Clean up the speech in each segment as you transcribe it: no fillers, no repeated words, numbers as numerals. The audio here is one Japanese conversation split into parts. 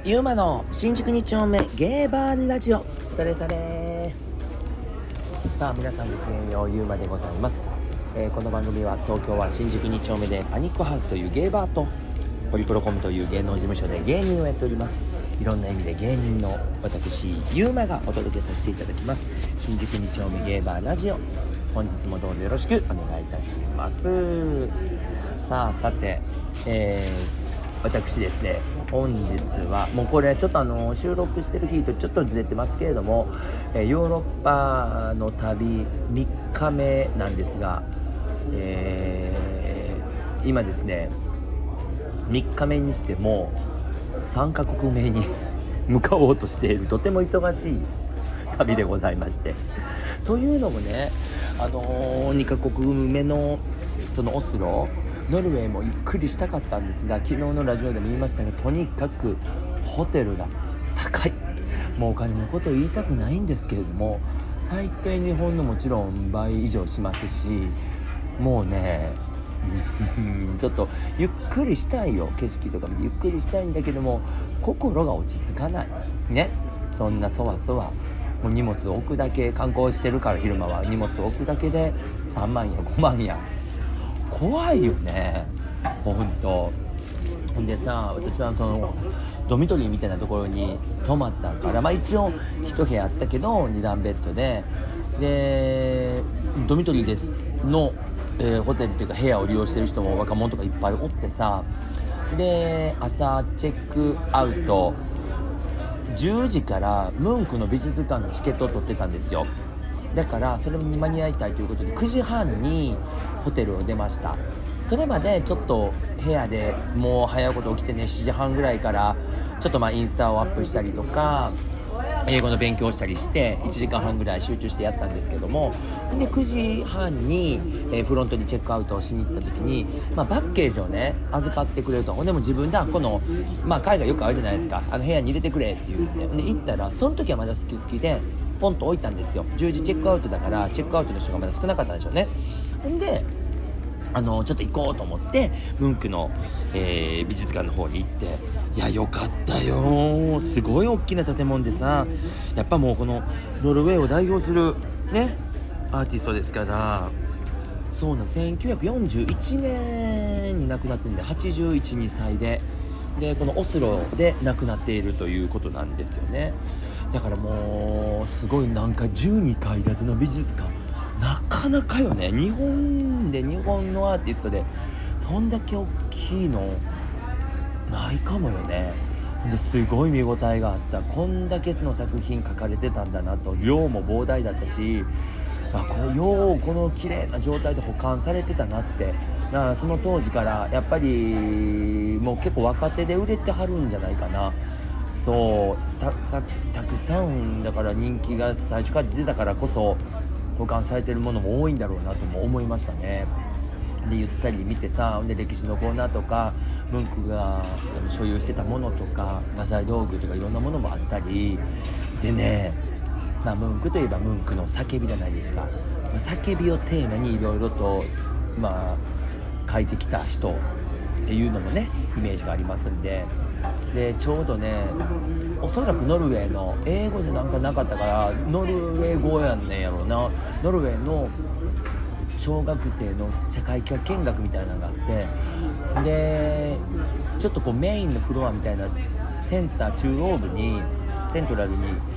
ゆうまの新宿2丁目ゲーバーラジオ。それさあ、皆さんごきげんよう、ゆうまでございます。この番組は東京は新宿2丁目でパニックハウスというゲーバーとホリプロコムという芸能事務所で芸人をやっております。いろんな意味で芸人の私ゆうまがお届けさせていただきます新宿2丁目ゲーバーラジオ。本日もどうぞよろしくお願いいたします。さて、私ですね、本日はもうこれちょっと収録してる日とちょっとずれてますけれども、ヨーロッパの旅3日目なんですが、今ですね3日目にしても3カ国目に向かおうとしているとても忙しい旅でございまして、というのもね、2カ国目のそのオスロノルウェーもゆっくりしたかったんですが、昨日のラジオでも言いましたが、とにかくホテルが高い。もうお金のことを言いたくないんですけれども、最低日本のもちろん倍以上しますし、もうねちょっとゆっくりしたいよ。景色とか見てゆっくりしたいんだけども、心が落ち着かないね。そんなそわそわ、もう荷物を置くだけ、観光してるから昼間は荷物を置くだけで3万や5万や、怖いよね、ほんと。ほんでさ、私はそのドミトリーみたいなところに泊まったから、一応1部屋あったけど2段ベッドでドミトリーですの、ホテルというか部屋を利用してる人も若者とかいっぱいおってさ、で朝チェックアウト10時からムンクの美術館のチケットを取ってたんですよ。だからそれに間に合いたいということで9時半にホテルを出ました。それまでちょっと部屋でもう早いこと起きてね、7時半ぐらいからちょっとインスタをアップしたりとか英語の勉強をしたりして1時間半ぐらい集中してやったんですけども、で9時半に、フロントにチェックアウトをしに行った時に、パッケージをね預かってくれると。でも自分ではこの、海外よくあるじゃないですか、部屋に入れてくれって言って、で行ったらその時はまだ好きでポンと置いたんですよ。10時チェックアウトだからチェックアウトの人がまだ少なかったんでしょうね。でちょっと行こうと思ってムンクの、美術館の方に行って、いやよかったよ。すごい大きな建物でさ、やっぱもうこのノルウェーを代表するねアーティストですから。そうなん、1941年に亡くなってるんで81、2歳でこのオスロで亡くなっているということなんですよね。だからもうすごい、なんか12階建ての美術館、なかなかよね。日本のアーティストでそんだけ大きいのないかもよね。ですごい見応えがあった。こんだけの作品描かれてたんだなと。量も膨大だったし、この綺麗な状態で保管されてたなって。その当時からやっぱりもう結構若手で売れてはるんじゃないかな。そうたくさんだから人気が最初から出たからこそ保管されてるものも多いんだろうなとも思いましたね。でゆったり見てさ、で歴史のコーナーとかムンクが所有してたものとか画材道具とかいろんなものもあったりでね、ムンクといえばムンクの叫びじゃないですか。叫びをテーマにいろいろと書いてきた人っていうのもねイメージがありますんで、ちょうどね、おそらくノルウェーの英語じゃなんかなかったからノルウェー語やんねんやろうな。ノルウェーの小学生の社会科見学みたいなのがあって、でちょっとこうメインのフロアみたいなセントラルに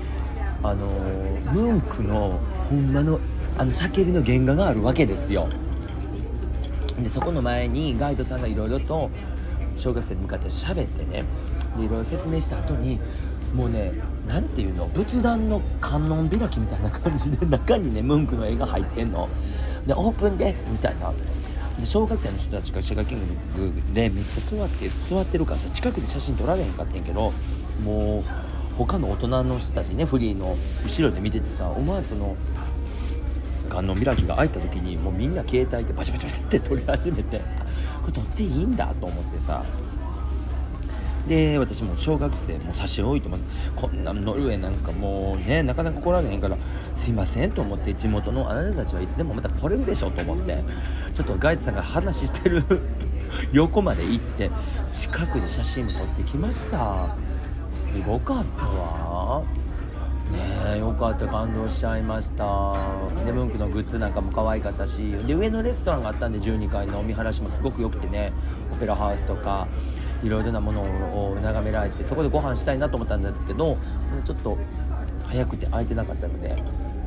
ムンクのほんまの叫びの原画があるわけですよ。でそこの前にガイドさんがいろいろと小学生に向かって喋ってね、でいろいろ説明した後に、もうね、なんていうの、仏壇の観音開きみたいな感じで中にねムンクの絵が入ってんので、オープンですみたいな。で小学生の人たちが社会見学でめっちゃ座ってるからさ、近くで写真撮られへんかってんけど、もう他の大人の人たちねフリーの後ろで見ててさ、思わずその観音開きが開いた時にもうみんな携帯でバチャバチャって撮り始めて、これ撮っていいんだと思ってさ、で私も小学生も差し置いてます。こんなノルウェーなんかもうねなかなか来られへんから、すいませんと思って、地元のあなたたちはいつでもまた来れるでしょと思って、ちょっとガイドさんが話してる横まで行って近くで写真撮ってきました。 すごかったわね。えよかった、感動しちゃいました。でムンクのグッズなんかも可愛かったし、で上のレストランがあったんで12階の見晴らしもすごく良くてね、オペラハウスとかいろいろなものを眺められて、そこでご飯したいなと思ったんですけど、ちょっと早くて空いてなかったので、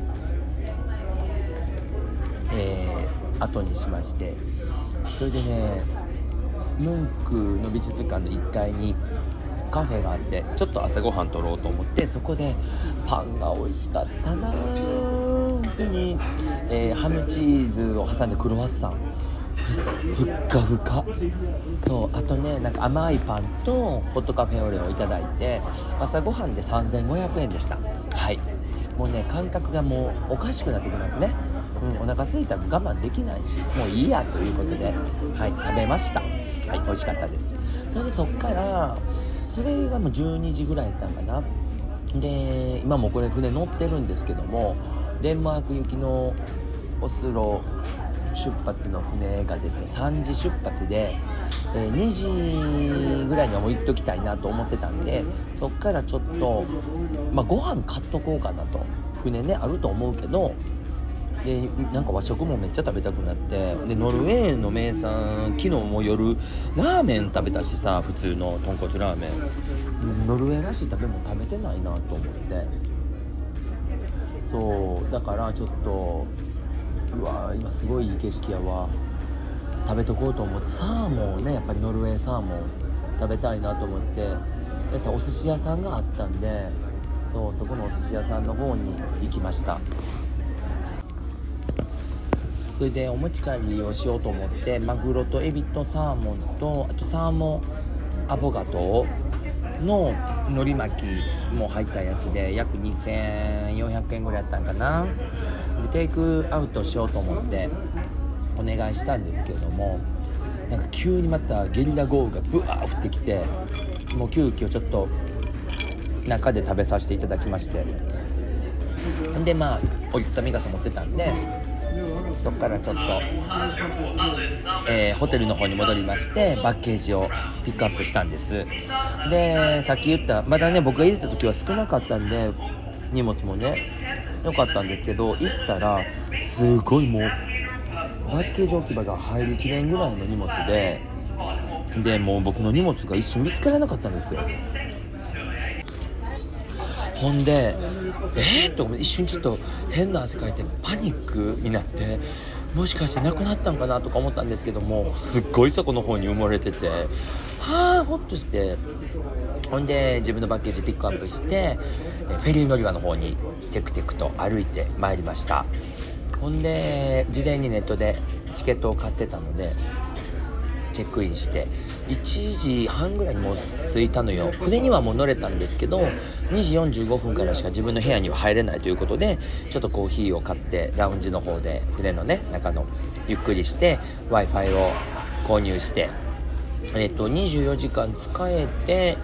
後にしまして、それでねムンクの美術館の1階にカフェがあって、ちょっと朝ごはん取ろうと思って、そこでパンが美味しかったな本当に、ハムチーズを挟んでクロワッサンふっかふか。そう、あとねなんか甘いパンとホットカフェオレをいただいて、朝ごはんで3500円でした。はい、もうね感覚がもうおかしくなってきますね。お腹空いたら我慢できないし、もういいやということで、はい、食べました。はい、美味しかったです。それでそっからそれがもう12時ぐらいやったんかな。で今もこれ船乗ってるんですけども、デンマーク行きのオスロ出発の船がですね3時出発で、2時ぐらいにはもう行っときたいなと思ってたんで、そっからちょっと、ご飯買っとこうかなと。船ねあると思うけど、でなんか和食もめっちゃ食べたくなって、でノルウェーの名産、昨日も夜ラーメン食べたしさ、普通の豚骨ラーメン、ノルウェーらしい食べ物食べてないなと思って、そうだからちょっとうわ今すごいいい景色やわ、食べとこうと思って、サーモンねやっぱりノルウェーサーモン食べたいなと思って、お寿司屋さんがあったんで、そこのお寿司屋さんの方に行きました。それでお持ち帰りをしようと思って、マグロとエビとサーモンと、あとサーモンアボガトの海苔巻きも入ったやつで約2400円ぐらいやったんかな。でテイクアウトしようと思ってお願いしたんですけれども、なんか急にまたゲリラ豪雨がブワー降ってきて、もう急遽ちょっと中で食べさせていただきまして、で折ったみ傘持ってたんで、そこからちょっと、ホテルの方に戻りまして、バッゲージをピックアップしたんです。でさっき言ったまだね僕が入れた時は少なかったんで荷物もね良かったんですけど、行ったらすごいもうバッゲージ置き場が入りきれんぐらいの荷物でもう僕の荷物が一瞬見つからなかったんですよ。ほんでと一瞬ちょっと変な汗かいてパニックになって、もしかしてなくなったんかなとか思ったんですけども、すっごいそこの方に埋もれてて、ほっとして、ほんで自分のバッゲージピックアップして、フェリー乗り場の方にテクテクと歩いてまいりました。ほんで事前にネットでチケットを買ってたのでチェックインして1時半ぐらいにもう着いたのよ。船にはもう乗れたんですけど2時45分からしか自分の部屋には入れないということで、ちょっとコーヒーを買ってラウンジの方で船のね中のゆっくりして Wi-Fi を購入して、24時間使えて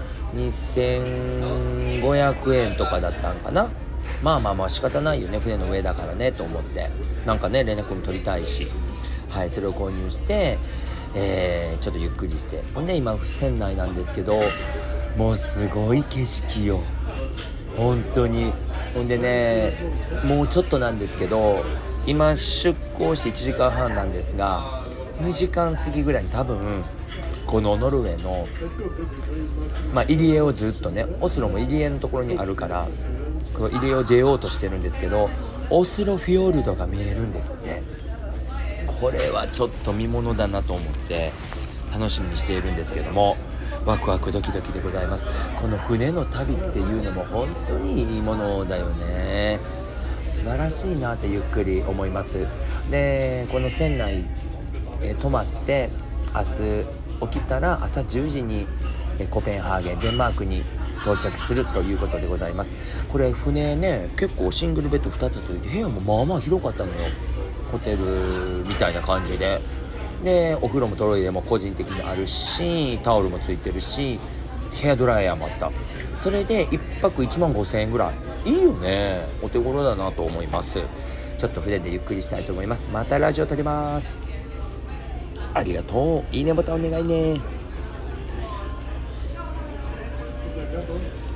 2500円とかだったんかな。まあ仕方ないよね、船の上だからねと思って、なんかね連絡も取りたいし、はい、それを購入して、ちょっとゆっくりして、ほんで今船内なんですけど、もうすごい景色よ本当に。ほんでねもうちょっとなんですけど、今出港して1時間半なんですが、2時間過ぎぐらいに多分このノルウェーの、入り江をずっとね、オスロも入り江のところにあるから、この入り江を出ようとしてるんですけど、オスロフィヨルドが見えるんですって。これはちょっと見ものだなと思って楽しみにしているんですけども、ワクワクドキドキでございます。この船の旅っていうのも本当にいいものだよね。素晴らしいなってゆっくり思います。でこの船内、泊まって明日起きたら朝10時にコペンハーゲンデンマークに到着するということでございます。これ船ね結構シングルベッド2つついて部屋もまあまあ広かったのよ。ホテルみたいな感じで、お風呂もトイレも個人的にあるし、タオルもついてるし、ヘアドライヤーもあった。それで1泊1万5000円ぐらい、いいよね、お手頃だなと思います。ちょっと船でゆっくりしたいと思います。またラジオ撮ります。ありがとう。いいねボタンお願いね。